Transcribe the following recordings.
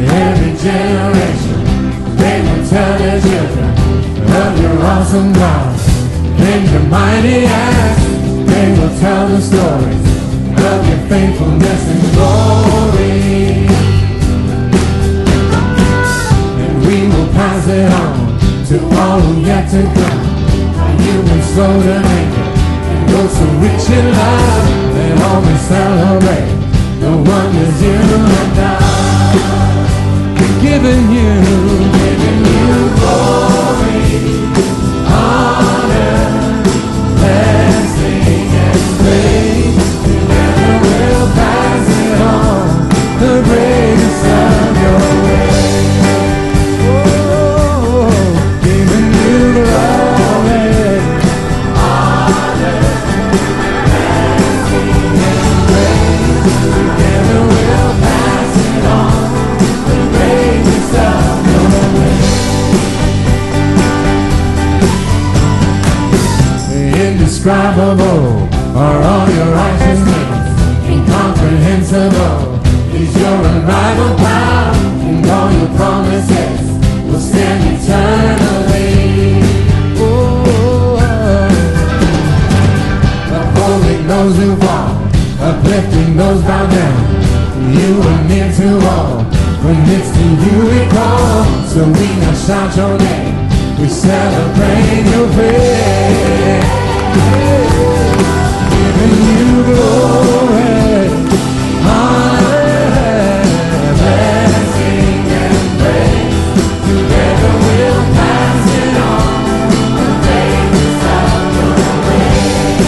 Every generation, they will tell their children of your awesome God and your mighty acts. They will tell the stories of your faithfulness and glory. And we will pass it on to all who yet to come. You've been slow to anger and go so rich in love. They always celebrate the wonders you have done. Giving you glory, honor, blessing, and praise. Together we'll pass it on, the greatest of your ways. Oh, giving you glory, honor, blessing, and praise. Together we'll pass it on, the greatest of your ways. Indescribable are all your righteousness, incomprehensible is your unrivaled power, and all your promises will stand eternally. Upholding those who fall, uplifting those bowed down. You are near to all, from midst to you we call. So we now shout your name, we celebrate your praise. Giving you glory, honor, blessing, and praise. Together we'll pass it on, the greatest of your ways.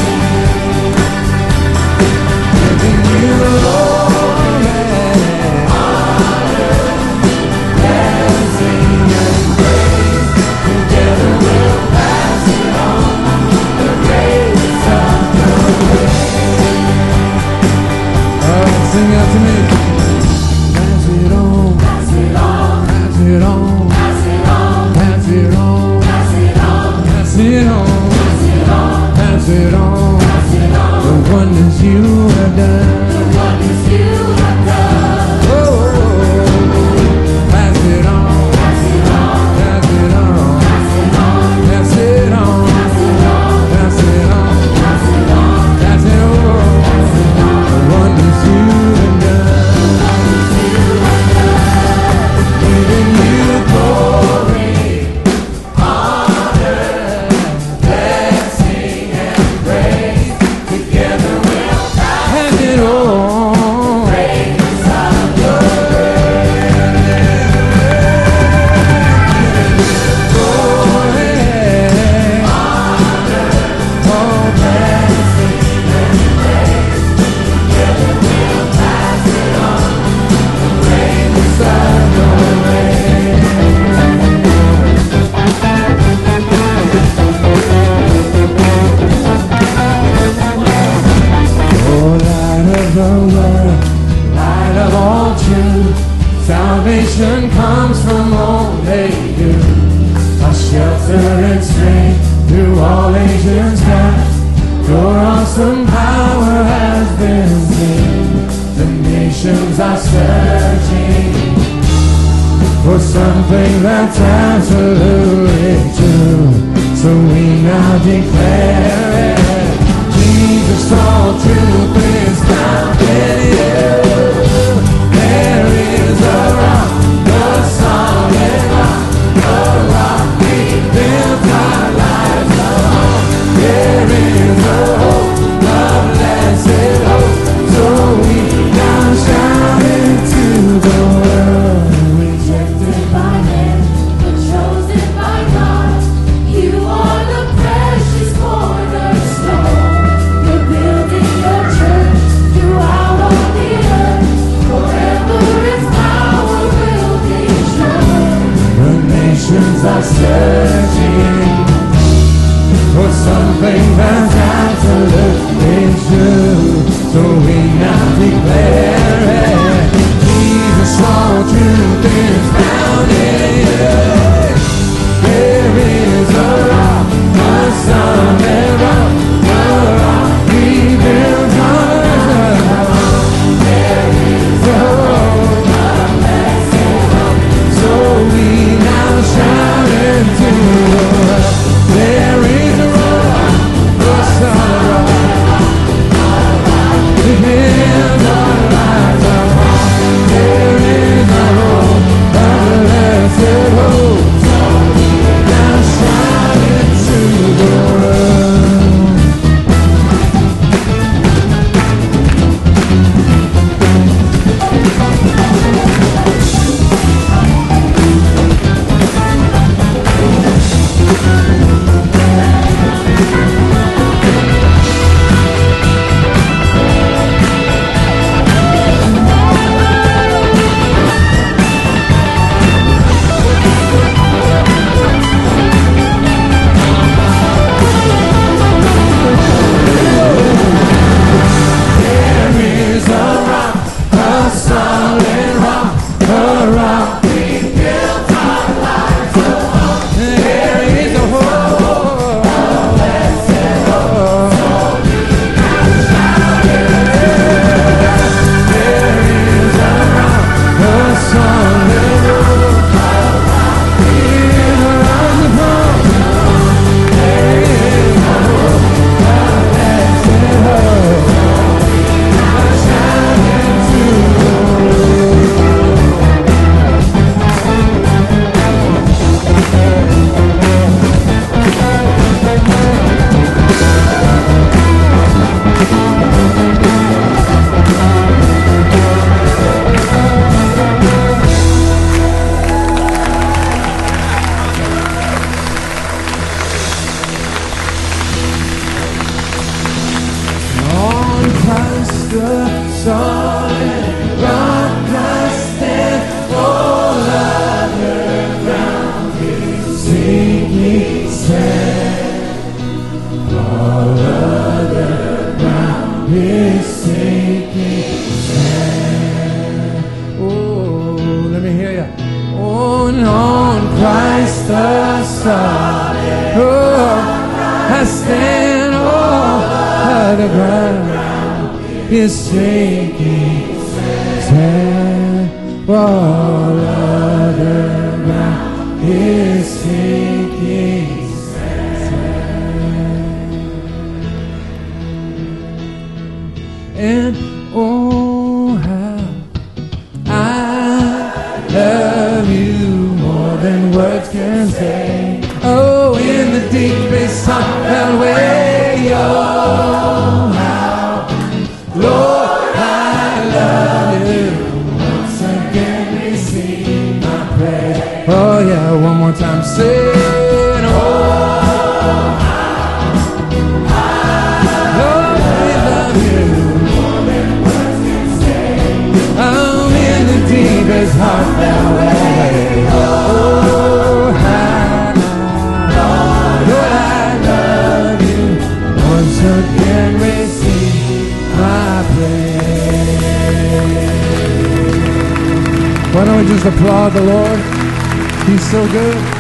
Giving you glory, honor, blessing, and praise. Together we'll pass it on, the greatest of your ways. Sing out to me. Pass it on, pass it on, pass it on, pass it on, pass it on, pass it on, pass it on, pass it on, pass it on. The wonders you have done, the wonders you have done. Oh, pass it on, pass it on, pass it on, pass it on, pass it on, pass it on, pass it on, pass it on, pass it on. The wonders you have done. Giving you glory, honor, blessing, and praise. Together we'll pass it on. Praise of your glory, honor, blessing, and praise. Together we'll pass it on. Praise of your Oh, light of the world, light of all truth, salvation comes from only you. Our shelter and strength through all ages past, your awesome power has been seen. The nations are searching for something that's absolutely true. So we now declare it. Jesus, all truth is found in you. There is a rock, a solid rock, a rock we built our lives on. There is a hope, a blessed hope. So we now shout into the world. Rejected by men, but chosen by God. You are the precious cornerstone. You're building your church throughout all the earth. Forever its power will be shown. The nations are searching for something that's absolutely true. So we now declare it. Jesus, all truth is found in you. There is a rock, a solid rock, a rock we built on. There is a hope, a blessed hope. Christ the solid. Oh, I stand on the ground is sinking. Stand all other ground is sinking. And oh, how I love you more than words can say. Oh, in the deepest heart way, oh, how, Lord, I love you. Once again, receive my prayer. Oh, yeah, one more time, say it, oh. Deepest heart that way. Oh, how, Lord, I love you. Once again, receive my praise. Why don't we just applaud the Lord? He's so good.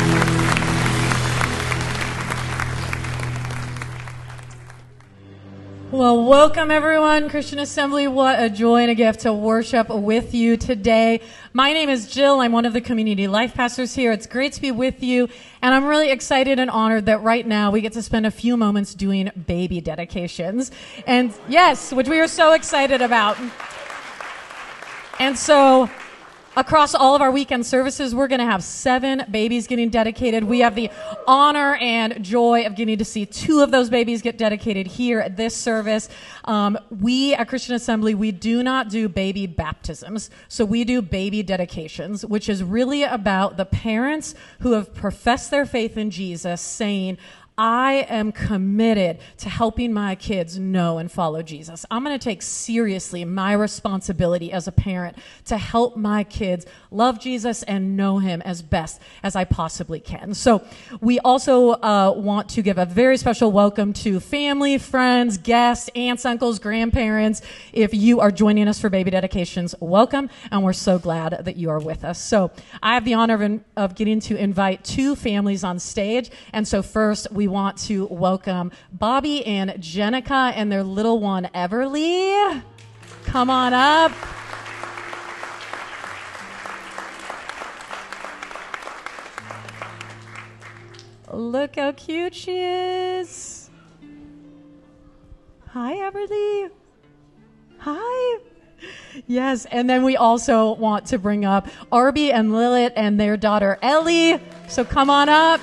Well, welcome everyone, Christian Assembly. What a joy and a gift to worship with you today. My name is Jill. I'm one of the community life pastors here. It's great to be with you, and I'm really excited and honored that right now we get to spend a few moments doing baby dedications. And yes, which we are so excited about. And so, across all of our weekend services, we're going to have 7 babies getting dedicated. We have the honor and joy of getting to see 2 of those babies get dedicated here at this service. We at Christian Assembly, we do not do baby baptisms. So we do baby dedications, which is really about the parents who have professed their faith in Jesus saying, I am committed to helping my kids know and follow Jesus. I'm going to take seriously my responsibility as a parent to help my kids love Jesus and know him as best as I possibly can. So we also want to give a very special welcome to family, friends, guests, aunts, uncles, grandparents. If you are joining us for baby dedications, welcome, and we're so glad that you are with us. So I have the honor of getting to invite 2 families on stage, and so first we want to welcome Bobby and Jenica and their little one, Everly. Come on up. Look how cute she is. Hi, Everly. Hi. Yes, and then we also want to bring up Arby and Lilith and their daughter, Ellie. So come on up.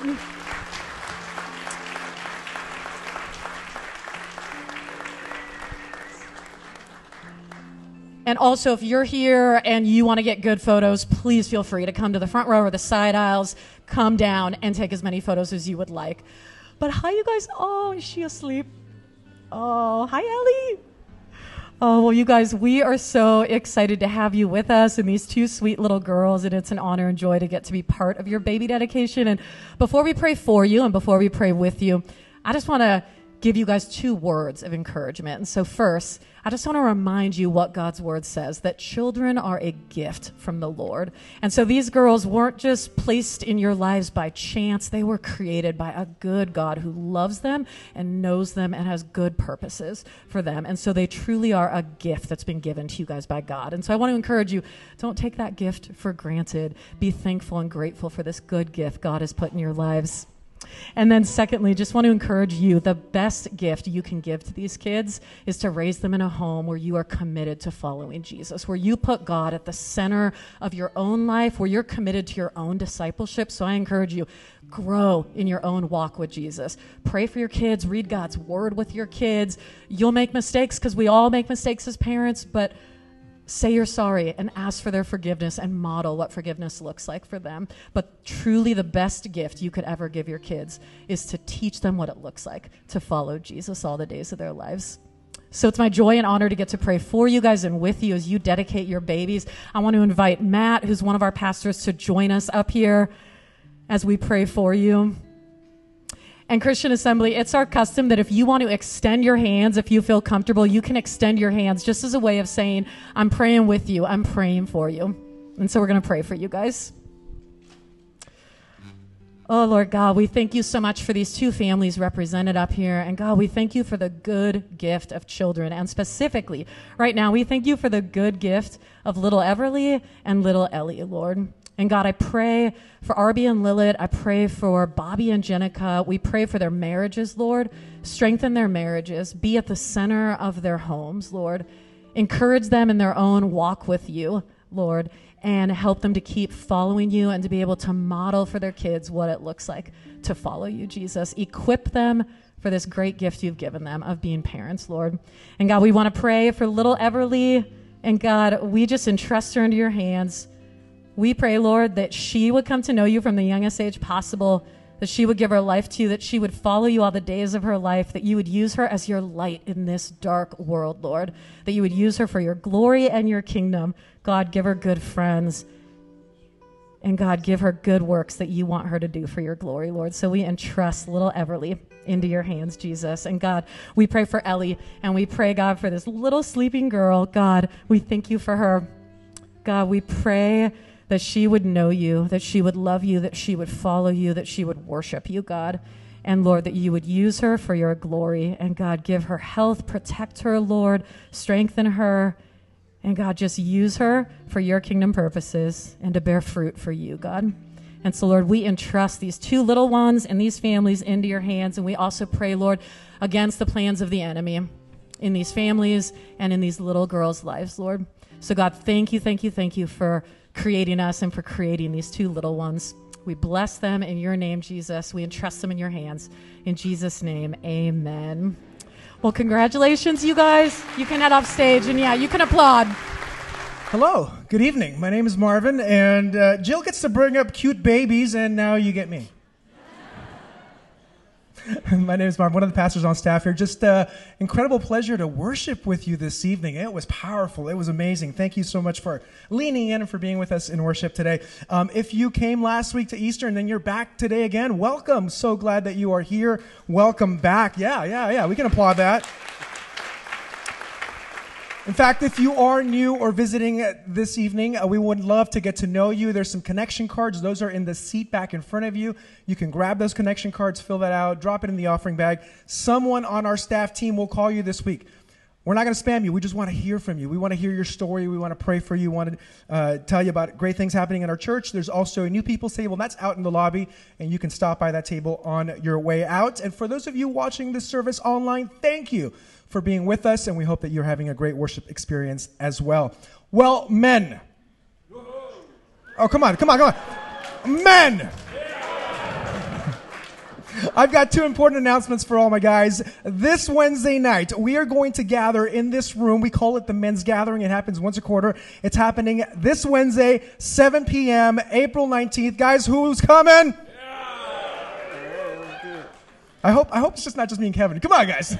And also, if you're here and you want to get good photos, please feel free to come to the front row or the side aisles, come down and take as many photos as you would like. But hi, you guys. Oh, is she asleep? Oh, hi, Ellie. Oh, well, you guys, we are so excited to have you with us and these 2 sweet little girls, and it's an honor and joy to get to be part of your baby dedication. And before we pray for you and before we pray with you, I just want to give you guys 2 words of encouragement. And so first, I just want to remind you what God's word says, that children are a gift from the Lord. And so these girls weren't just placed in your lives by chance. They were created by a good God who loves them and knows them and has good purposes for them. And so they truly are a gift that's been given to you guys by God. And so I want to encourage you, don't take that gift for granted. Be thankful and grateful for this good gift God has put in your lives. And then secondly, just want to encourage you, the best gift you can give to these kids is to raise them in a home where you are committed to following Jesus, where you put God at the center of your own life, where you're committed to your own discipleship. So I encourage you, grow in your own walk with Jesus. Pray for your kids, read God's word with your kids. You'll make mistakes because we all make mistakes as parents, but say you're sorry and ask for their forgiveness and model what forgiveness looks like for them. But truly the best gift you could ever give your kids is to teach them what it looks like to follow Jesus all the days of their lives. So it's my joy and honor to get to pray for you guys and with you as you dedicate your babies. I want to invite Matt, who's one of our pastors, to join us up here as we pray for you. And Christian Assembly, it's our custom that if you want to extend your hands, if you feel comfortable, you can extend your hands just as a way of saying, I'm praying with you, I'm praying for you. And so we're going to pray for you guys. Oh, Lord God, we thank you so much for these two families represented up here. And God, we thank you for the good gift of children. And specifically, right now, we thank you for the good gift of little Everly and little Ellie, Lord. And God, I pray for Arby and Lilith. I pray for Bobby and Jenica. We pray for their marriages, Lord. Strengthen their marriages. Be at the center of their homes, Lord. Encourage them in their own walk with you, Lord, and help them to keep following you and to be able to model for their kids what it looks like to follow you, Jesus. Equip them for this great gift you've given them of being parents, Lord. And God, we want to pray for little Everly. And God, we just entrust her into your hands. We pray, Lord, that she would come to know you from the youngest age possible, that she would give her life to you, that she would follow you all the days of her life, that you would use her as your light in this dark world, Lord, that you would use her for your glory and your kingdom. God, give her good friends. And God, give her good works that you want her to do for your glory, Lord. So we entrust little Everly into your hands, Jesus. And God, we pray for Ellie, and we pray, God, for this little sleeping girl. God, we thank you for her. God, we pray that she would know you, that she would love you, that she would follow you, that she would worship you, God. And Lord, that you would use her for your glory. And God, give her health, protect her, Lord, strengthen her. And God, just use her for your kingdom purposes and to bear fruit for you, God. And so, Lord, we entrust these two little ones and these families into your hands. And we also pray, Lord, against the plans of the enemy in these families and in these little girls' lives, Lord. So, God, thank you for creating us and for creating these two little ones. We bless them in your name, Jesus. We entrust them in your hands. In Jesus' name, amen. Well, congratulations, you guys. You can head off stage, and yeah, you can applaud. Hello, good evening. My name is Marvin, and Jill gets to bring up cute babies, and now you get me. My name is Marvin, one of the pastors on staff here. Just incredible pleasure to worship with you this evening. It was powerful. It was amazing. Thank you so much for leaning in and for being with us in worship today. If you came last week to Easter and then you're back today again, welcome. So glad that you are here. Welcome back. Yeah. We can applaud that. In fact, if you are new or visiting this evening, we would love to get to know you. There's some connection cards. Those are in the seat back in front of you. You can grab those connection cards, fill that out, drop it in the offering bag. Someone on our staff team will call you this week. We're not going to spam you. We just want to hear from you. We want to hear your story. We want to pray for you. We want to tell you about great things happening in our church. There's also a new people's table, and that's out in the lobby, and you can stop by that table on your way out. And for those of you watching this service online, thank you for being with us, and we hope that you're having a great worship experience as well. Well, men. Oh, come on. Men. I've got two important announcements for all my guys. This Wednesday night, we are going to gather in this room. We call it the Men's Gathering. It happens once a quarter. It's happening this Wednesday, 7 p.m., April 19th. Guys, who's coming? I hope it's just not just me and Kevin. Come on, guys.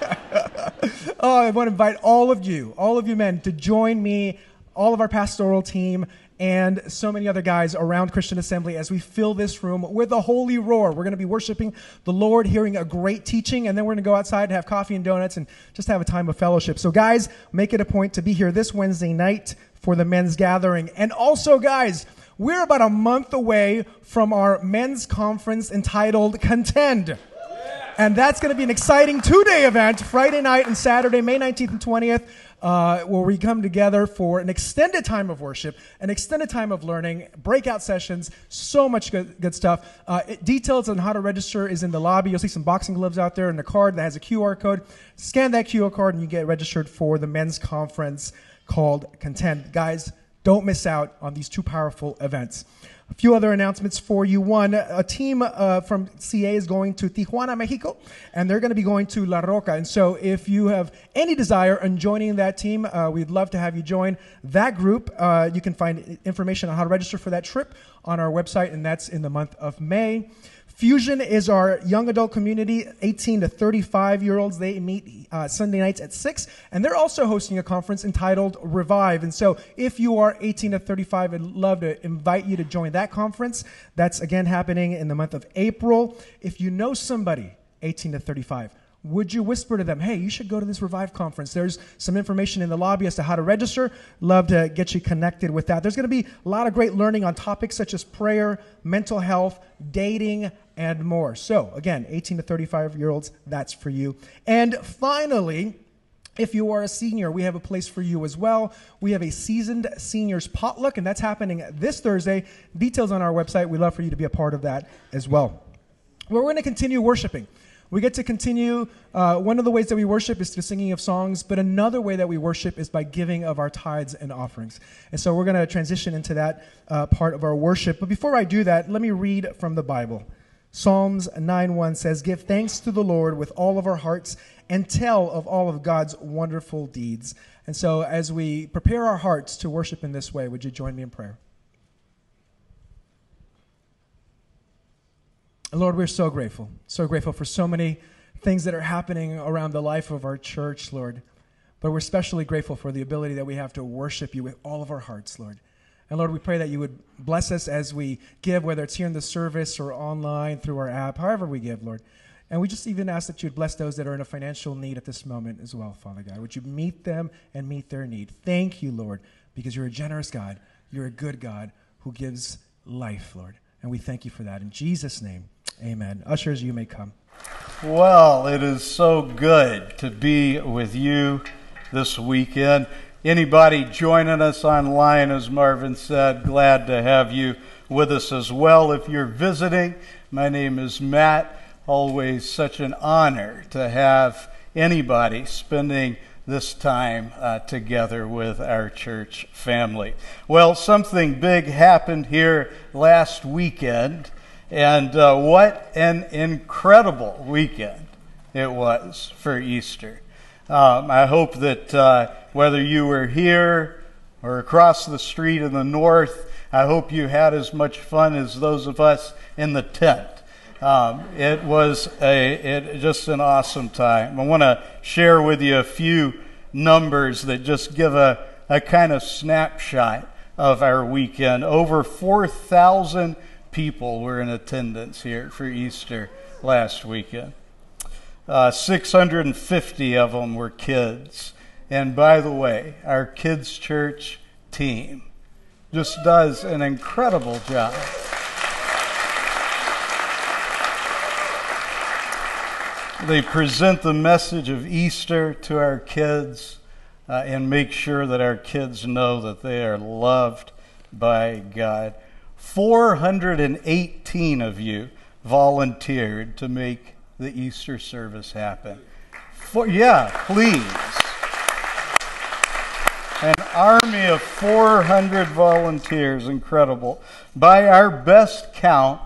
I want to invite all of you men, to join me, all of our pastoral team, and so many other guys around Christian Assembly as we fill this room with a holy roar. We're going to be worshiping the Lord, hearing a great teaching, and then we're going to go outside and have coffee and donuts and just have a time of fellowship. So, guys, make it a point to be here this Wednesday night for the Men's Gathering. And also, guys, we're about a month away from our men's conference entitled Contend. And that's going to be an exciting two-day event, Friday night and Saturday, May 19th and 20th, where we come together for an extended time of worship, an extended time of learning, breakout sessions, so much good stuff. Details on how to register is in the lobby. You'll see some boxing gloves out there and a card that has a QR code. Scan that QR code and you get registered for the men's conference called Contend. Guys, don't miss out on these two powerful events. A few other announcements for you. One, a team from CA is going to Tijuana, Mexico, and they're going to be going to La Roca. And so if you have any desire in joining that team, we'd love to have you join that group. You can find information on how to register for that trip on our website, and that's in the month of May. Fusion is our young adult community, 18 to 35-year-olds. They meet Sunday nights at 6, and they're also hosting a conference entitled Revive. And so if you are 18 to 35, I'd love to invite you to join that conference. That's, again, happening in the month of April. If you know somebody 18 to 35, would you whisper to them, hey, you should go to this Revive conference. There's some information in the lobby as to how to register. Love to get you connected with that. There's going to be a lot of great learning on topics such as prayer, mental health, dating, and more. So, again, 18 to 35-year-olds, that's for you. And finally, if you are a senior, we have a place for you as well. We have a seasoned seniors potluck, and that's happening this Thursday. Details on our website. We'd love for you to be a part of that as well. We're going to continue worshiping. We get to continue. One of the ways that we worship is through singing of songs, but another way that we worship is by giving of our tithes and offerings. And so we're going to transition into that part of our worship. But before I do that, let me read from the Bible. Psalms 9:1 says, "Give thanks to the Lord with all of our hearts and tell of all of God's wonderful deeds." And so as we prepare our hearts to worship in this way, would you join me in prayer? Lord, we're so grateful for so many things that are happening around the life of our church, Lord. But we're especially grateful for the ability that we have to worship you with all of our hearts, Lord. And Lord, we pray that you would bless us as we give, whether it's here in the service or online through our app, however we give, Lord. And we just even ask that you would bless those that are in a financial need at this moment as well, Father God. Would you meet them and meet their need? Thank you, Lord, because you're a generous God. You're a good God who gives life, Lord. And we thank you for that. In Jesus' name, amen. Ushers, you may come. Well, it is so good to be with you this weekend. Anybody joining us online, as Marvin said, glad to have you with us as well. If you're visiting, my name is Matt. Always such an honor to have anybody spending this time together with our church family. Well, something big happened here last weekend, and what an incredible weekend it was for Easter. I hope that whether you were here or across the street in the north, I hope you had as much fun as those of us in the tent. It was just an awesome time. I want to share with you a few numbers that just give a kind of snapshot of our weekend. Over 4,000 people were in attendance here for Easter last weekend. 650 of them were kids. And by the way, our kids' church team just does an incredible job. They present the message of Easter to our kids and make sure that our kids know that they are loved by God. 418 of you volunteered to make the Easter service happen. Please. An army of 400 volunteers, incredible. By our best count,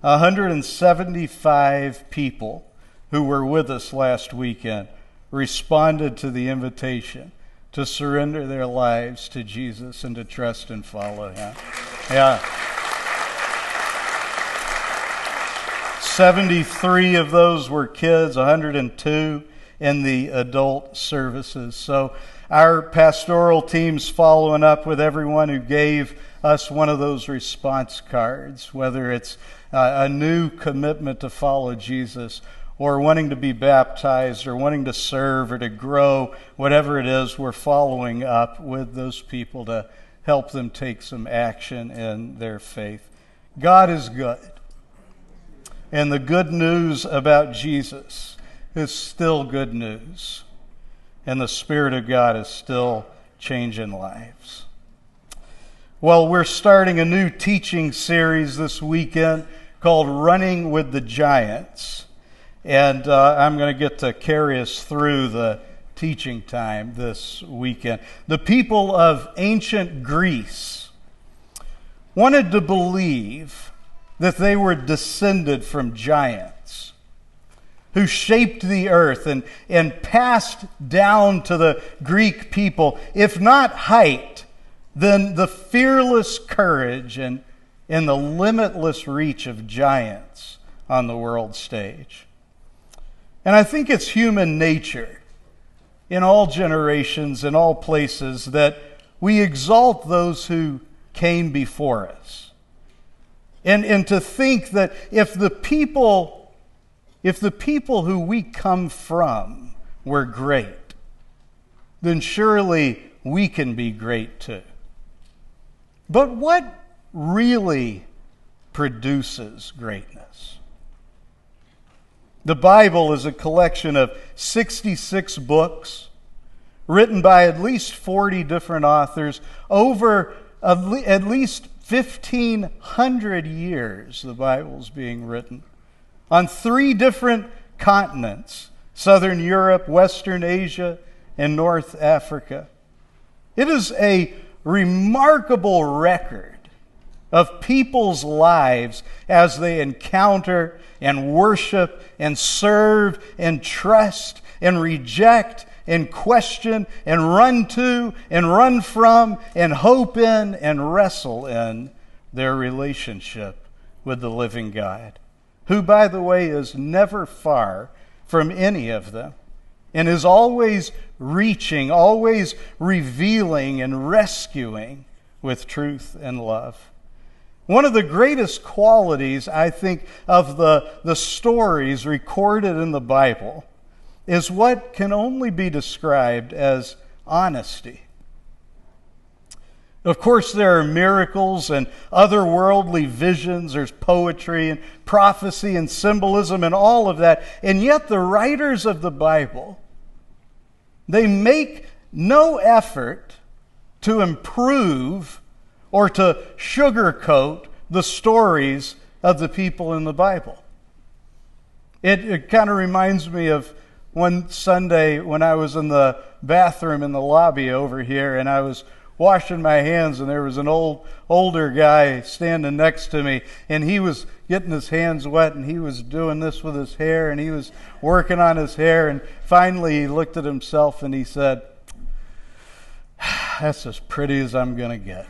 175 people who were with us last weekend responded to the invitation to surrender their lives to Jesus and to trust and follow him. 73 of those were kids, 102 in the adult services. So our pastoral team's following up with everyone who gave us one of those response cards, whether it's a new commitment to follow Jesus or wanting to be baptized or wanting to serve or to grow, whatever it is, we're following up with those people to help them take some action in their faith. God is good. And the good news about Jesus is still good news. And the Spirit of God is still changing lives. Well, we're starting a new teaching series this weekend called Running with the Giants. And I'm going to get to carry us through the teaching time this weekend. The people of ancient Greece wanted to believe that they were descended from giants who shaped the earth and passed down to the Greek people, if not height, then the fearless courage and the limitless reach of giants on the world stage. And I think it's human nature in all generations, in all places, that we exalt those who came before us. And to think that if the people if the people who we come from were great, then surely we can be great too. But what really produces greatness? The Bible is a collection of 66 books written by at least 40 different authors over at least 1,500 years. The Bible's being written on 3 different continents: Southern Europe, Western Asia, and North Africa. It is a remarkable record of people's lives as they encounter and worship and serve and trust and reject and question and run to and run from and hope in and wrestle in their relationship with the living God, who, by the way, is never far from any of them and is always reaching, always revealing and rescuing with truth and love. One of the greatest qualities, I think, of the stories recorded in the Bible is what can only be described as honesty. Of course, there are miracles and otherworldly visions. There's poetry and prophecy and symbolism and all of that. And yet the writers of the Bible, they make no effort to improve or to sugarcoat the stories of the people in the Bible. It kind of reminds me of one Sunday when I was in the bathroom in the lobby over here, and I was washing my hands, and there was an older guy standing next to me, and he was getting his hands wet, and he was doing this with his hair, and he was working on his hair, and finally he looked at himself and he said, "That's as pretty as I'm going to get."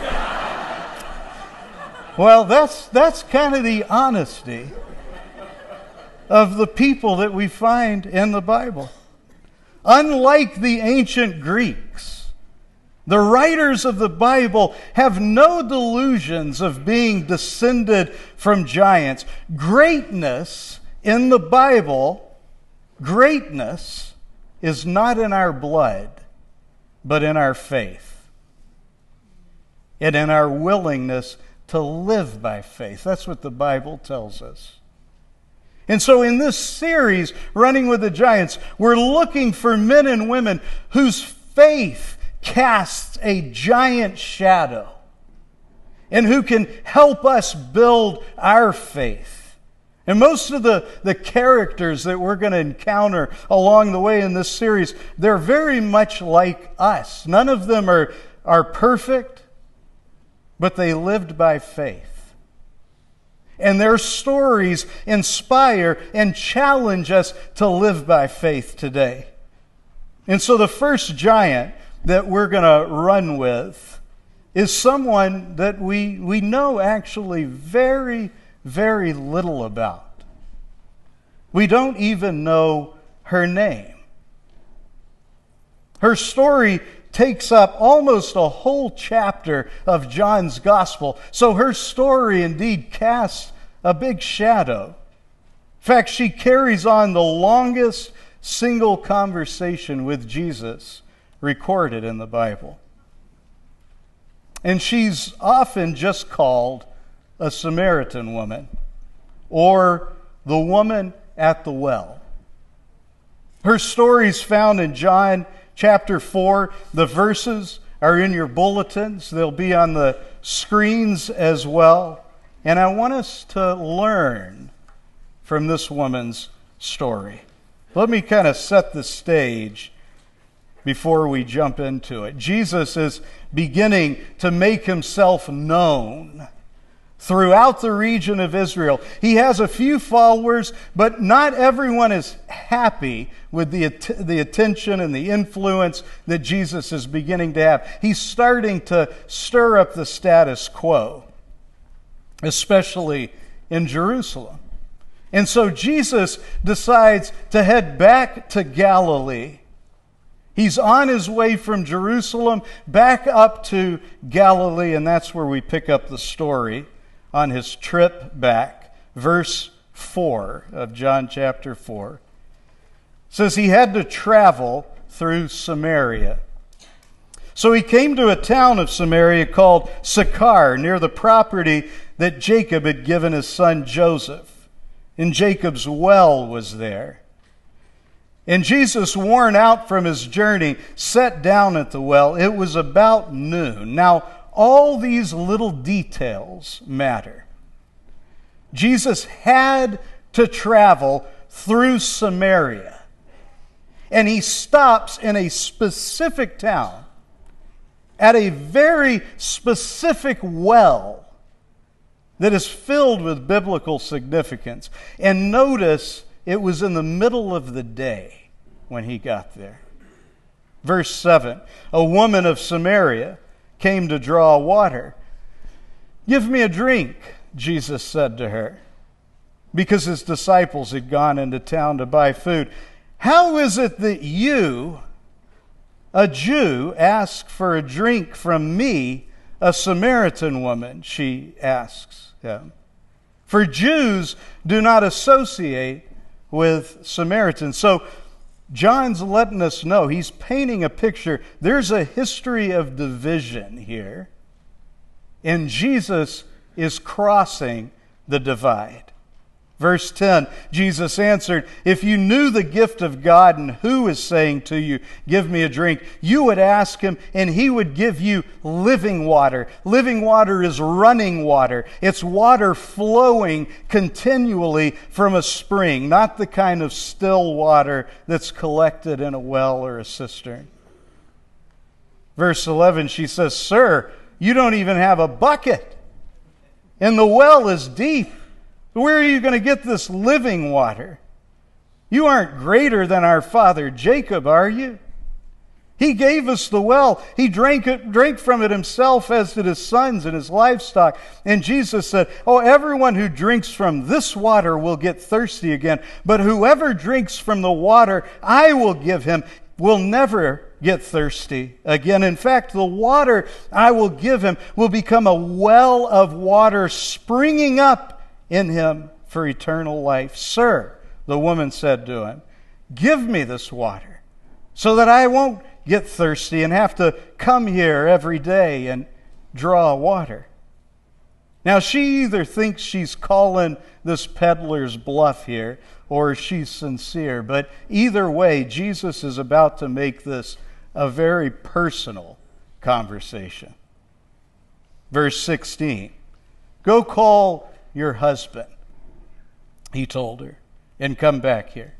Well, that's kind of the honesty of the people that we find in the Bible. Unlike the ancient Greeks, the writers of the Bible have no delusions of being descended from giants. Greatness in the Bible, greatness is not in our blood, but in our faith and in our willingness to live by faith. That's what the Bible tells us. And so in this series, Running with the Giants, we're looking for men and women whose faith casts a giant shadow and who can help us build our faith. And most of the characters that we're going to encounter along the way in this series, they're very much like us. None of them are perfect, but they lived by faith. And their stories inspire and challenge us to live by faith today. And so the first giant that we're going to run with is someone that we know actually very, very little about. We don't even know her name. Her story takes up almost a whole chapter of John's gospel. So her story indeed casts a big shadow. In fact, she carries on the longest single conversation with Jesus recorded in the Bible. And she's often just called a Samaritan woman or the woman at the well. Her story is found in John chapter 4. The verses are in your bulletins. They'll be on the screens as well. And I want us to learn from this woman's story. Let me kind of set the stage before we jump into it. Jesus is beginning to make himself known throughout the region of Israel. He has a few followers, but not everyone is happy with the attention and the influence that Jesus is beginning to have. He's starting to stir up the status quo, especially in Jerusalem. And so Jesus decides to head back to Galilee. He's on his way from Jerusalem back up to Galilee, and that's where we pick up the story on his trip back. Verse 4 of John chapter 4. It says he had to travel through Samaria. So he came to a town of Samaria called Sychar, near the property that Jacob had given his son Joseph. And Jacob's well was there. And Jesus, worn out from his journey, sat down at the well. It was about noon. Now, all these little details matter. Jesus had to travel through Samaria. And he stops in a specific town at a very specific well that is filled with biblical significance. And notice it was in the middle of the day when he got there. Verse 7, a woman of Samaria came to draw water. "Give me a drink," Jesus said to her, because his disciples had gone into town to buy food. "How is it that you, a Jew, ask for a drink from me, a Samaritan woman?" she asks him. For Jews do not associate with Samaritans. So John's letting us know, he's painting a picture. There's a history of division here, and Jesus is crossing the divide. Verse 10, Jesus answered, "If you knew the gift of God and who is saying to you, 'Give me a drink,' you would ask him, and he would give you living water." Living water is running water. It's water flowing continually from a spring, not the kind of still water that's collected in a well or a cistern. Verse 11, she says, "Sir, you don't even have a bucket, and the well is deep. Where are you going to get this living water? You aren't greater than our father Jacob, are you? He gave us the well. He drank from it himself, as did his sons and his livestock." And Jesus said, "Oh, everyone who drinks from this water will get thirsty again. But whoever drinks from the water I will give him will never get thirsty again. In fact, the water I will give him will become a well of water springing up in him for eternal life." "Sir," the woman said to him, "give me this water so that I won't get thirsty and have to come here every day and draw water." Now, she either thinks she's calling this peddler's bluff here or she's sincere, but either way, Jesus is about to make this a very personal conversation. Verse 16, "Go call your husband," he told her, "and come back here."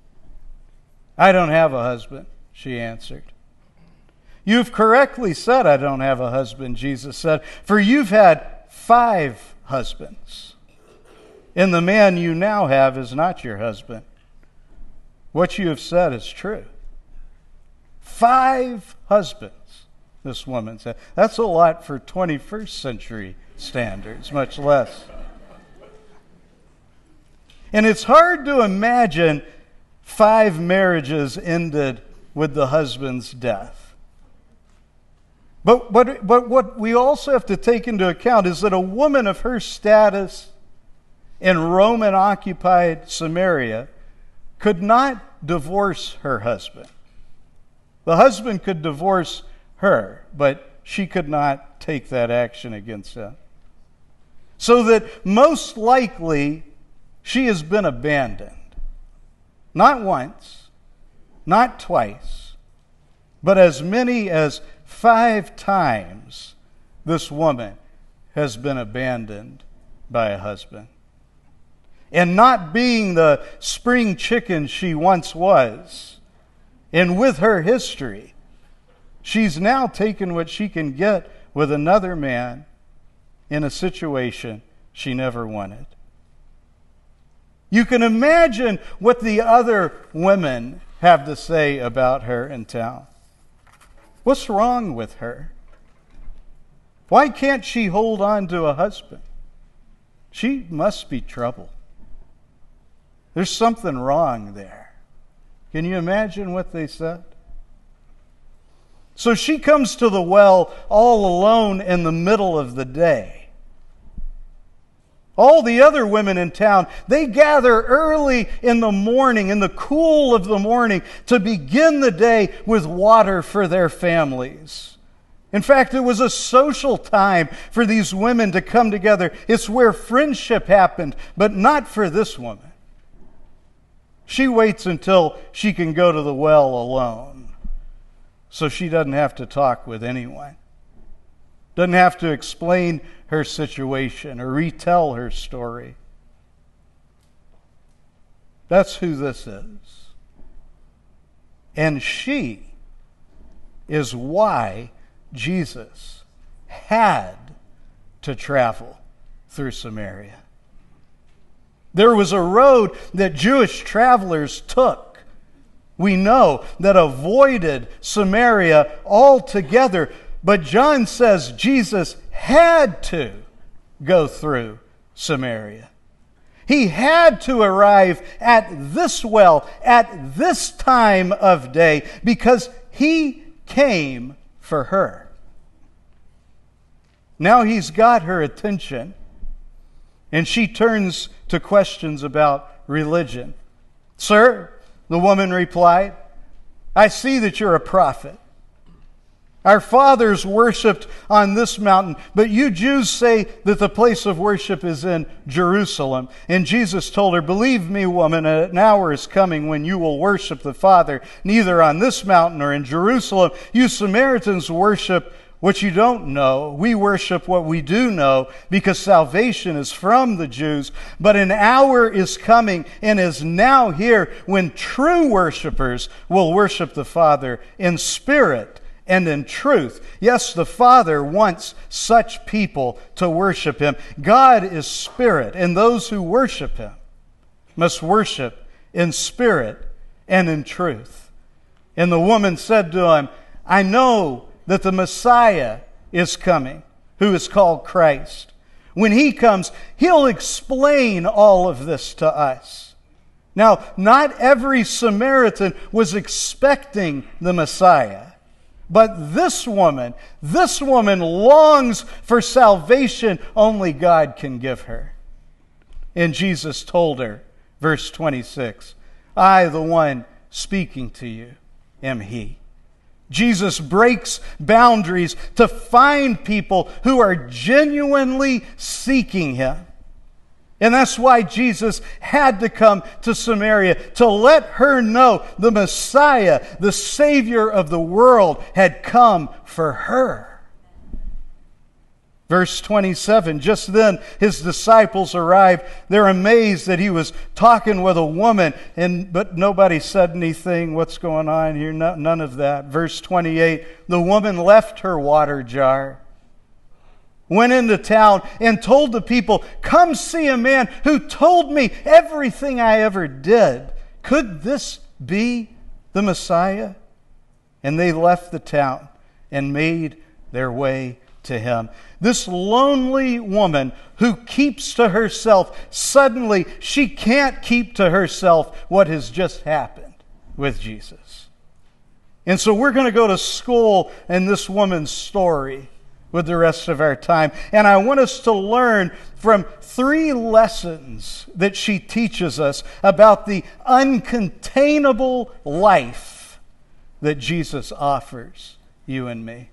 "I don't have a husband," she answered. "You've correctly said I don't have a husband," Jesus said, "for you've had 5 husbands, and the man you now have is not your husband. What you have said is true." 5 husbands, this woman said. That's a lot for 21st century standards, much less. And it's hard to imagine 5 marriages ended with the husband's death. But what we also have to take into account is that a woman of her status in Roman-occupied Samaria could not divorce her husband. The husband could divorce her, but she could not take that action against him. So that most likely she has been abandoned. Not once, not twice, but as many as 5 times this woman has been abandoned by a husband. And not being the spring chicken she once was, and with her history, she's now taken what she can get with another man in a situation she never wanted. You can imagine what the other women have to say about her in town. What's wrong with her? Why can't she hold on to a husband? She must be trouble. There's something wrong there. Can you imagine what they said? So she comes to the well all alone in the middle of the day. All the other women in town, they gather early in the morning, in the cool of the morning, to begin the day with water for their families. In fact, it was a social time for these women to come together. It's where friendship happened, but not for this woman. She waits until she can go to the well alone, so she doesn't have to talk with anyone. Doesn't have to explain her situation or retell her story. That's who this is. And she is why Jesus had to travel through Samaria. There was a road that Jewish travelers took. We know that avoided Samaria altogether. But John says Jesus had to go through Samaria. He had to arrive at this well at this time of day because he came for her. Now he's got her attention, and she turns to questions about religion. "Sir," the woman replied, "I see that you're a prophet. Our fathers worshipped on this mountain, but you Jews say that the place of worship is in Jerusalem." And Jesus told her, "Believe me, woman, an hour is coming when you will worship the Father, neither on this mountain nor in Jerusalem. You Samaritans worship what you don't know. We worship what we do know, because salvation is from the Jews. But an hour is coming and is now here when true worshipers will worship the Father in spirit and in truth." Yes, the Father wants such people to worship Him. God is spirit, and those who worship Him must worship in spirit and in truth. And the woman said to him, "I know that the Messiah is coming, who is called Christ. When He comes, He'll explain all of this to us." Now, not every Samaritan was expecting the Messiah. But this woman longs for salvation only God can give her. And Jesus told her, verse 26, "I, the one speaking to you, am He." Jesus breaks boundaries to find people who are genuinely seeking Him. And that's why Jesus had to come to Samaria, to let her know the Messiah, the Savior of the world, had come for her. Verse 27, just then His disciples arrived. They're amazed that He was talking with a woman, but nobody said anything. What's going on here? None of that. Verse 28, the woman left her water jar, went into town, and told the people, "Come see a man who told me everything I ever did. Could this be the Messiah?" And they left the town and made their way to Him. This lonely woman who keeps to herself, suddenly she can't keep to herself what has just happened with Jesus. And so we're going to go to school in this woman's story with the rest of our time. And I want us to learn from 3 lessons that she teaches us about the uncontainable life that Jesus offers you and me.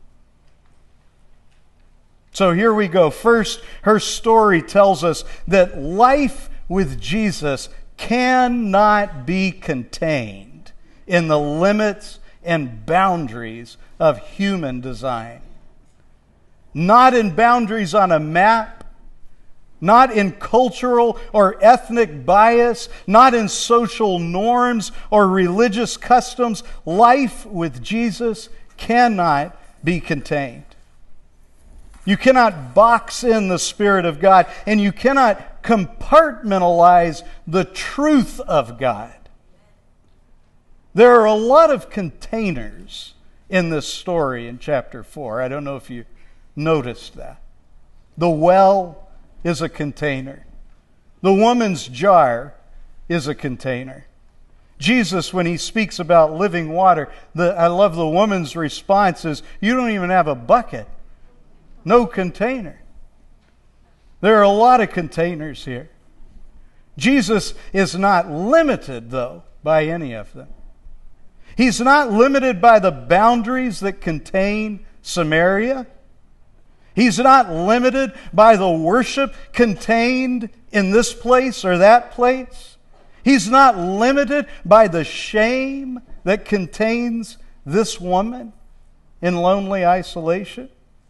So here we go. First, her story tells us that life with Jesus cannot be contained in the limits and boundaries of human design. Not in boundaries on a map, not in cultural or ethnic bias, not in social norms or religious customs. Life with Jesus cannot be contained. You cannot box in the Spirit of God, and you cannot compartmentalize the truth of God. There are a lot of containers in this story in chapter 4. I don't know if you noticed that. The well is a container. The woman's jar is a container. Jesus, when He speaks about living water, I love the woman's response is, "You don't even have a bucket. No container." There are a lot of containers here. Jesus is not limited, though, by any of them. He's not limited by the boundaries that contain Samaria. He's not limited by the worship contained in this place or that place. He's not limited by the shame that contains this woman in lonely isolation.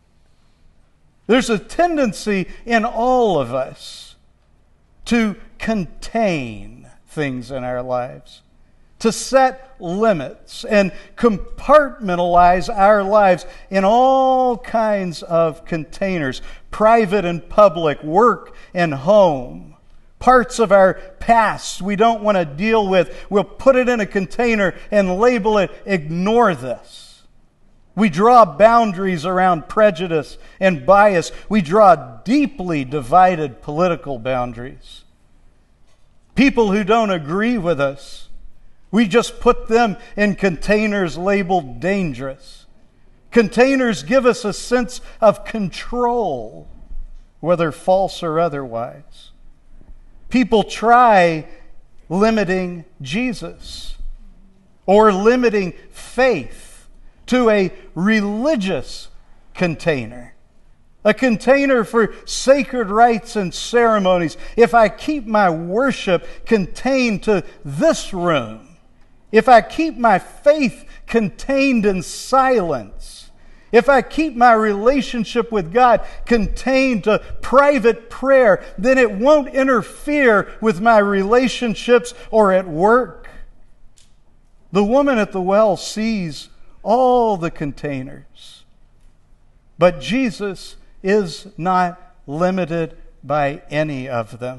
There's a tendency in all of us to contain things in our lives, to set limits and compartmentalize our lives in all kinds of containers, private and public, work and home. Parts of our past we don't want to deal with, we'll put it in a container and label it, ignore this. We draw boundaries around prejudice and bias. We draw deeply divided political boundaries. People who don't agree with us, we just put them in containers labeled dangerous. Containers give us a sense of control, whether false or otherwise. People try limiting Jesus or limiting faith to a religious container, a container for sacred rites and ceremonies. If I keep my worship contained to this room, if I keep my faith contained in silence, if I keep my relationship with God contained to private prayer, then it won't interfere with my relationships or at work. The woman at the well sees all the containers, but Jesus is not limited by any of them.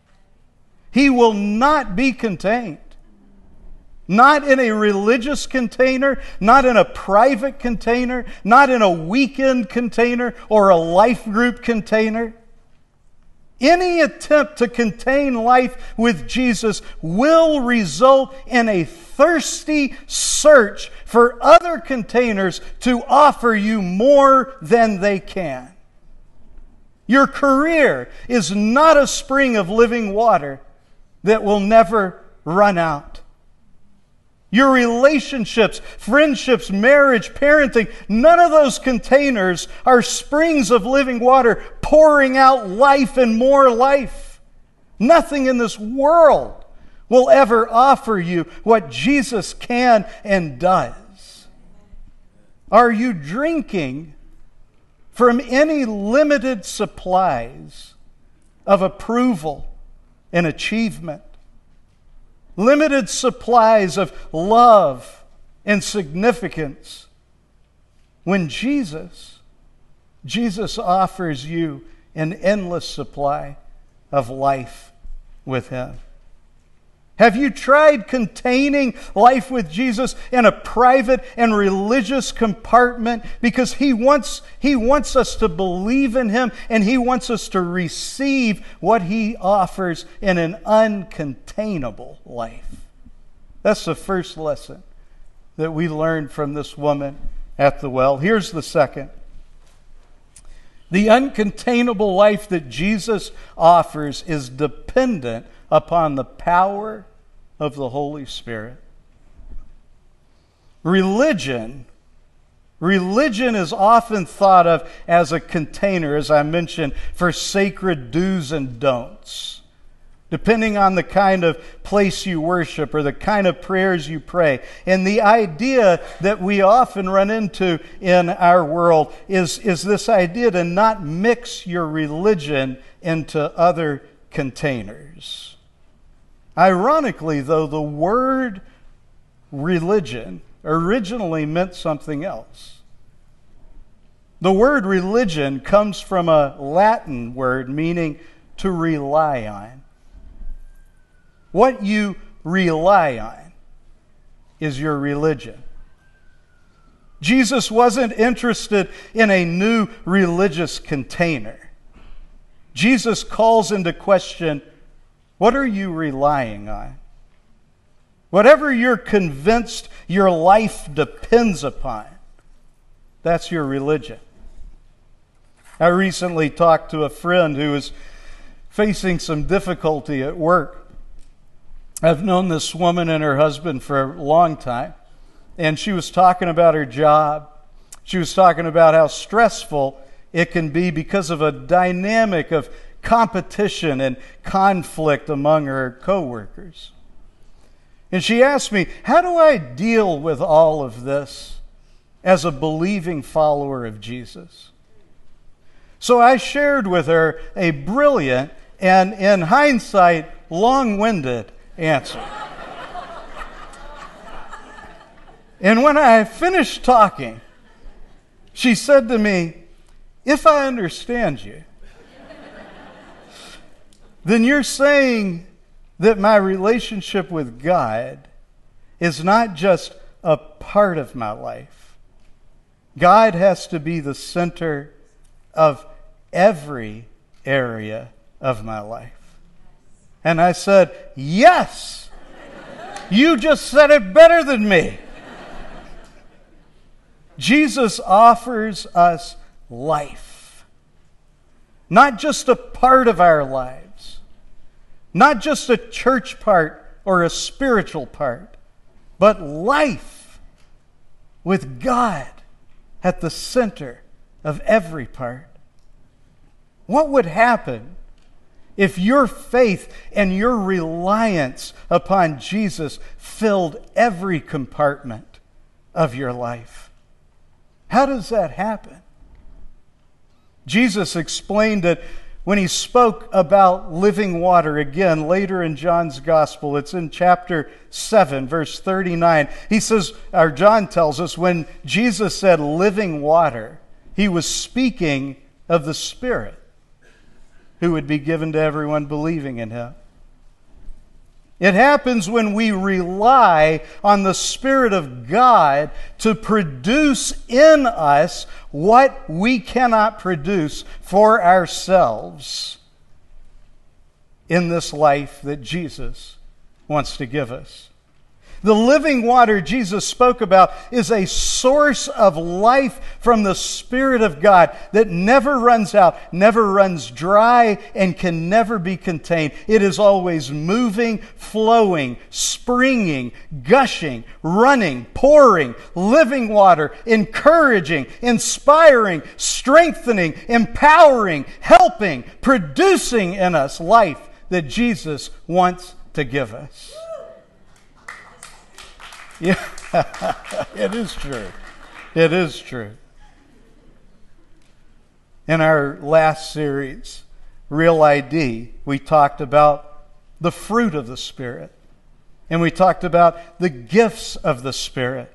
He will not be contained. Not in a religious container, not in a private container, not in a weekend container or a life group container. Any attempt to contain life with Jesus will result in a thirsty search for other containers to offer you more than they can. Your career is not a spring of living water that will never run out. Your relationships, friendships, marriage, parenting, none of those containers are springs of living water pouring out life and more life. Nothing in this world will ever offer you what Jesus can and does. Are you drinking from any limited supplies of approval and achievement? Limited supplies of love and significance. When Jesus offers you an endless supply of life with Him. Have you tried containing life with Jesus in a private and religious compartment? Because He wants us to believe in Him, and He wants us to receive what He offers in an uncontainable life. That's the first lesson that we learned from this woman at the well. Here's the second. The uncontainable life that Jesus offers is dependent upon the power of the Holy Spirit. Religion is often thought of as a container, as I mentioned, for sacred do's and don'ts. Depending on the kind of place you worship or the kind of prayers you pray. And the idea that we often run into in our world is this idea to not mix your religion into other containers. Ironically, though, the word religion originally meant something else. The word religion comes from a Latin word meaning to rely on. What you rely on is your religion. Jesus wasn't interested in a new religious container. Jesus calls into question, what are you relying on? Whatever you're convinced your life depends upon, that's your religion. I recently talked to a friend who was facing some difficulty at work. I've known this woman and her husband for a long time, and she was talking about her job. She was talking about how stressful it can be because of a dynamic of competition and conflict among her coworkers. And she asked me, how do I deal with all of this as a believing follower of Jesus? So I shared with her a brilliant and, in hindsight, long-winded answer. And when I finished talking, she said to me, if I understand you, then you're saying that my relationship with God is not just a part of my life. God has to be the center of every area of my life. And I said, yes, you just said it better than me. Jesus offers us life, not just a part of our lives, not just a church part or a spiritual part, but life with God at the center of every part. What would happen if your faith and your reliance upon Jesus filled every compartment of your life? How does that happen? Jesus explained it when he spoke about living water again later in John's Gospel. It's in chapter 7, verse 39. He says, or John tells us, when Jesus said living water, he was speaking of the Spirit who would be given to everyone believing in him. It happens when we rely on the Spirit of God to produce in us what we cannot produce for ourselves in this life that Jesus wants to give us. The living water Jesus spoke about is a source of life from the Spirit of God that never runs out, never runs dry, and can never be contained. It is always moving, flowing, springing, gushing, running, pouring, living water, encouraging, inspiring, strengthening, empowering, helping, producing in us life that Jesus wants to give us. Yeah, it is true. It is true. In our last series, Real ID, we talked about the fruit of the Spirit. And we talked about the gifts of the Spirit.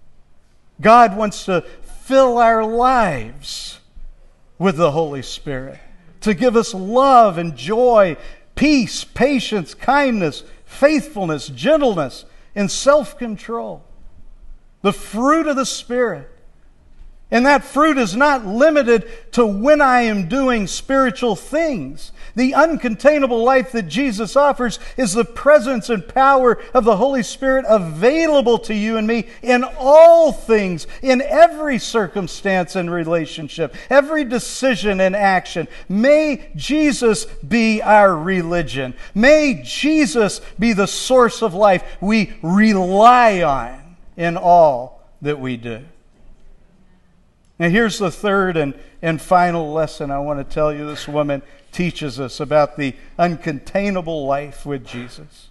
God wants to fill our lives with the Holy Spirit, to give us love and joy, peace, patience, kindness, faithfulness, gentleness, and self-control. The fruit of the Spirit. And that fruit is not limited to when I am doing spiritual things. The uncontainable life that Jesus offers is the presence and power of the Holy Spirit available to you and me in all things, in every circumstance and relationship, every decision and action. May Jesus be our religion. May Jesus be the source of life we rely on in all that we do. Now here's the third and final lesson I want to tell you. This woman teaches us about the uncontainable life with Jesus.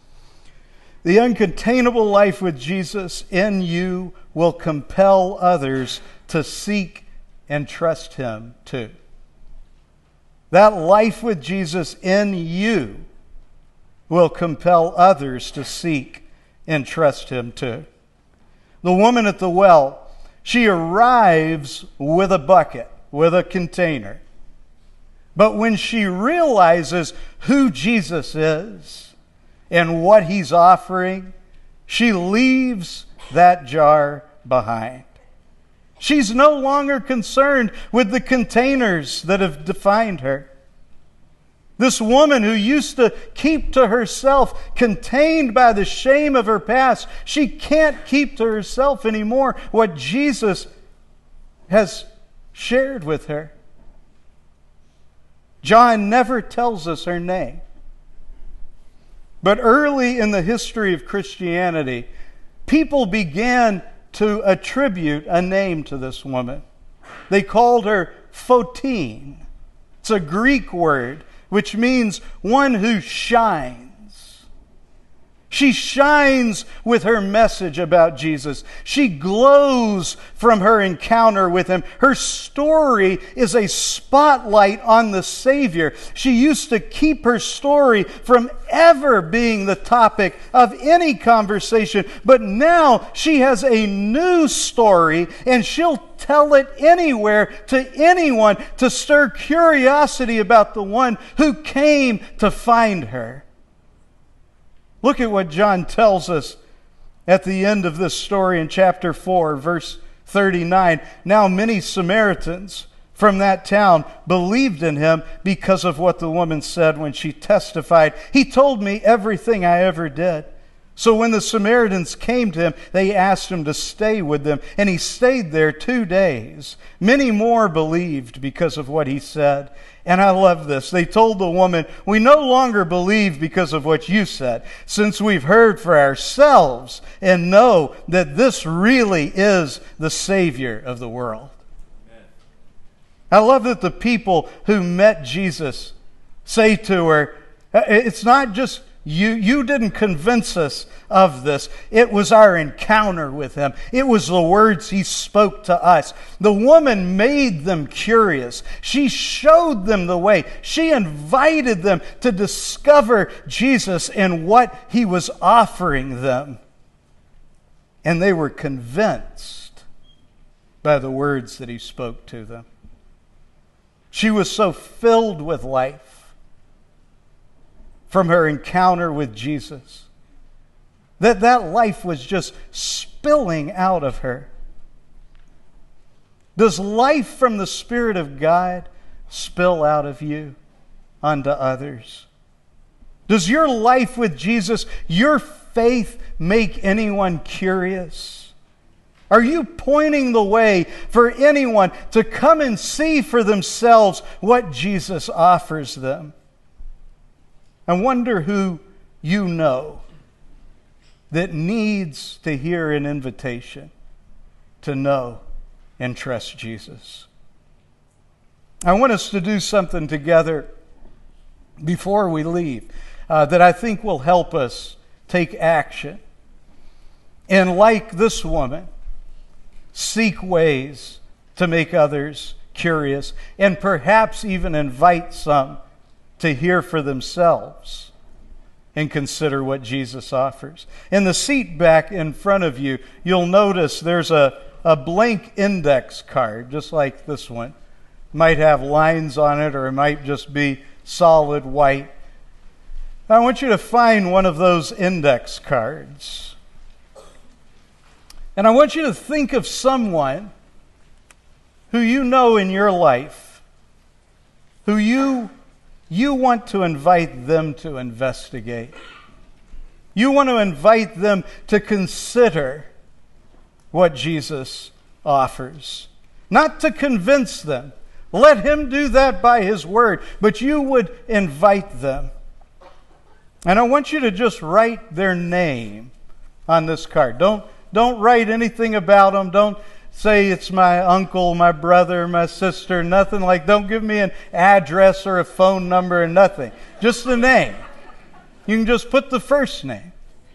The uncontainable life with Jesus in you will compel others to seek and trust Him too. That life with Jesus in you will compel others to seek and trust Him too. The woman at the well, she arrives with a bucket, with a container. But when she realizes who Jesus is and what He's offering, she leaves that jar behind. She's no longer concerned with the containers that have defined her. This woman who used to keep to herself, contained by the shame of her past, she can't keep to herself anymore what Jesus has shared with her. John never tells us her name. But early in the history of Christianity, people began to attribute a name to this woman. They called her Photine. It's a Greek word which means one who shines. She shines with her message about Jesus. She glows from her encounter with Him. Her story is a spotlight on the Savior. She used to keep her story from ever being the topic of any conversation, but now she has a new story, and she'll tell it anywhere to anyone to stir curiosity about the one who came to find her. Look at what John tells us at the end of this story in chapter 4, verse 39. Now many Samaritans from that town believed in Him because of what the woman said when she testified, "He told me everything I ever did." So when the Samaritans came to Him, they asked Him to stay with them, and He stayed there 2 days. Many more believed because of what He said. And I love this. They told the woman, "We no longer believe because of what you said, since we've heard for ourselves and know that this really is the Savior of the world." Amen. I love that the people who met Jesus say to her, it's not just you didn't convince us of this. It was our encounter with Him. It was the words He spoke to us. The woman made them curious. She showed them the way. She invited them to discover Jesus and what He was offering them. And they were convinced by the words that He spoke to them. She was so filled with life from her encounter with Jesus, that life was just spilling out of her. Does life from the Spirit of God spill out of you unto others? Does your life with Jesus, your faith, make anyone curious? Are you pointing the way for anyone to come and see for themselves what Jesus offers them? I wonder who you know that needs to hear an invitation to know and trust Jesus. I want us to do something together before we leave that I think will help us take action. And like this woman, seek ways to make others curious and perhaps even invite some to hear for themselves and consider what Jesus offers. In the seat back in front of you, you'll notice there's a blank index card, just like this one. It might have lines on it, or it might just be solid white. I want you to find one of those index cards. And I want you to think of someone who you know in your life, who you want to invite them to investigate. You want to invite them to consider what Jesus offers. Not to convince them. Let Him do that by His Word. But you would invite them. And I want you to just write their name on this card. Don't write anything about them. Don't say it's my uncle, my brother, my sister, nothing like. Don't give me an address or a phone number or nothing. Just the name. You can just put the first name.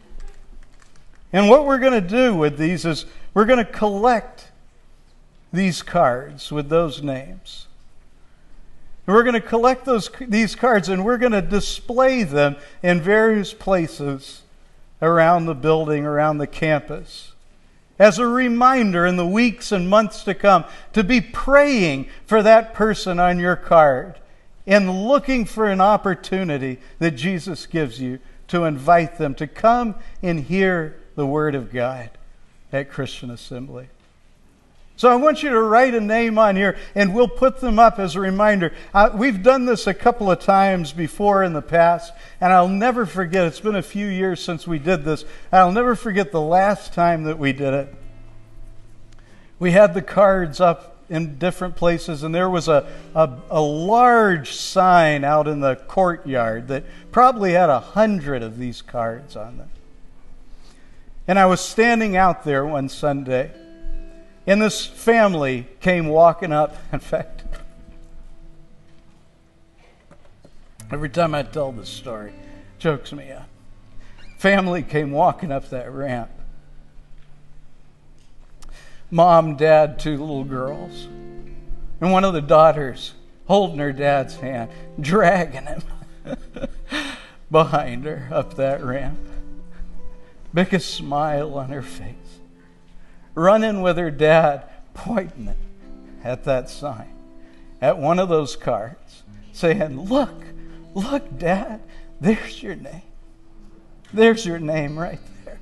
And what we're going to do with these is we're going to collect these cards with those names. We're going to collect these cards and we're going to display them in various places around the building, around the campus, as a reminder in the weeks and months to come to be praying for that person on your card and looking for an opportunity that Jesus gives you to invite them to come and hear the Word of God at Christian Assembly. So I want you to write a name on here, and we'll put them up as a reminder. We've done this a couple of times before in the past, and I'll never forget. It's been a few years since we did this. I'll never forget the last time that we did it. We had the cards up in different places, and there was a large sign out in the courtyard that probably had 100 of these cards on them. And I was standing out there one Sunday, and this family came walking up. In fact, every time I tell this story, it chokes me up. Family came walking up that ramp. Mom, dad, 2 little girls. And one of the daughters holding her dad's hand, dragging him behind her up that ramp. Biggest smile on her face. Running with her dad, pointing it at that sign, at one of those cards, saying, look, Dad, there's your name. There's your name right there.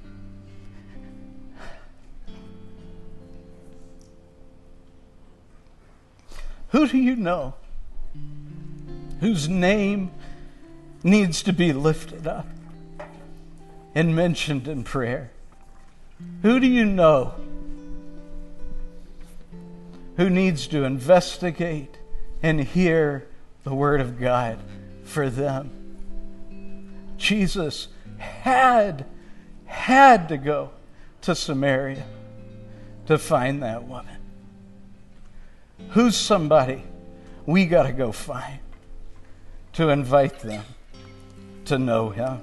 Who do you know whose name needs to be lifted up and mentioned in prayer? Who do you know who needs to investigate and hear the Word of God for them? Jesus had to go to Samaria to find that woman. Who's somebody we got to go find to invite them to know Him?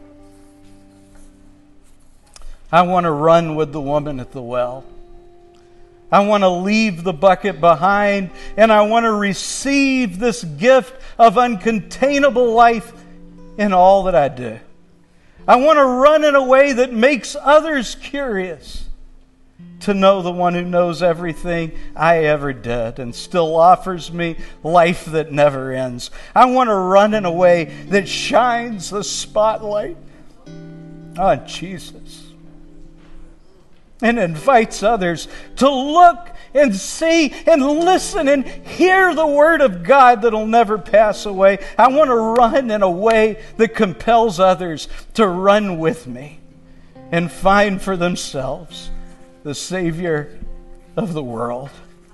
I want to run with the woman at the well. I want to leave the bucket behind, and I want to receive this gift of uncontainable life in all that I do. I want to run in a way that makes others curious to know the one who knows everything I ever did and still offers me life that never ends. I want to run in a way that shines the spotlight on Jesus and invites others to look and see and listen and hear the Word of God that'll never pass away. I want to run in a way that compels others to run with me and find for themselves the Savior of the world.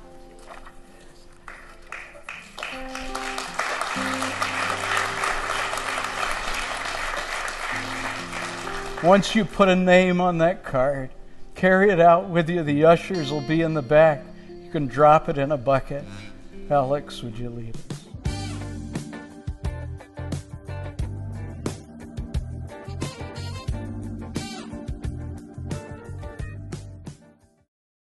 Once you put a name on that card, carry it out with you. The ushers will be in the back. You can drop it in a bucket. Alex, would you lead it?